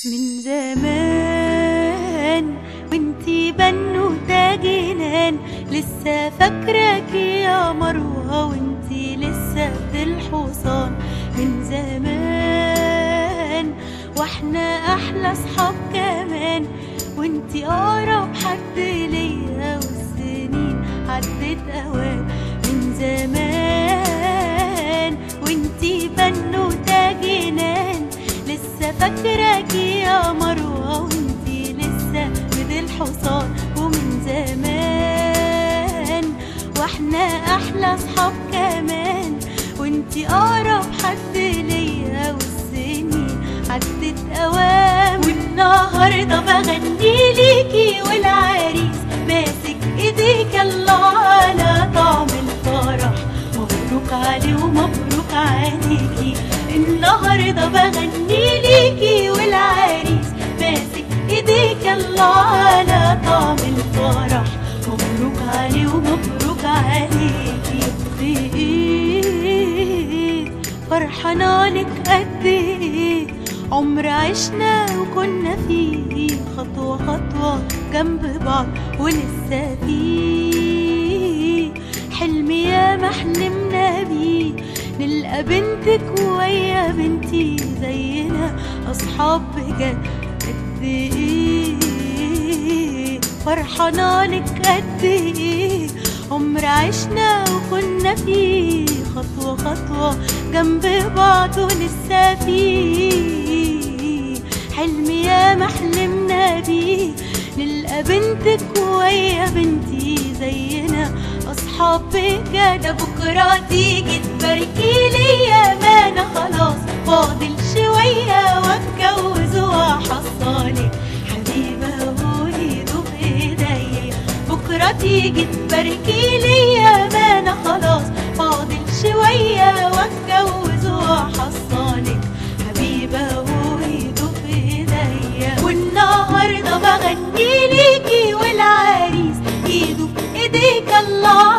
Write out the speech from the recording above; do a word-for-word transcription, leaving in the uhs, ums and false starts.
من زمان وانتي بنوتة جنان، لسه فاكراك يا مروة وانتي لسه في الحصان. من زمان واحنا احلى صحاب كمان، وانتي اقرب حد ليا والسنين عدت اوام. من زمان وانتي بنوتة جنان، لسه فاكراكي يا مروة وانتي لسه في الحصان. ومن زمان واحنا احلى صحاب كمان، وانتي اقرب حد ليا والسنين عدت اوام. والنهارده بغني ليكي والعريس ماسك ايديك، الله على طعم الفرح، مبروك عليه ومبروك عليكي. النهارده بغني ليكي والعريس ماسك ايديك، الله على طعم الفرح، مبروك عليه ومبروك عليكي. ايه فرحانه لك قد ايه، عمر عشنا وكنا فيه خطوه خطوه جنب بعض، ولسه فيه حلم يا ما حلمنا بيه، نلقى بنتك ويا بنتي زينا اصحاب بجد. قد ايه فرحانه لك قد ايه، عمر عشنا وكنا فيه خطوه خطوه جنب بعض، ولسه فيه حلم يا ما حلمنا بيه، نلقى بنتك ويا بنتي زينا اصحاب بجد. بكره تيجي تباركي ليا، ما انا خلاص فاضل شويه واتجوز واحصلك حبيبه وايده بايديا. بكره تيجي تباركي ليا، ما انا خلاص فاضل شويه واتجوز واحصلك حبيبه وايده بايديا. والنهارده بغني ليكي والعريس ايده بايديك، الله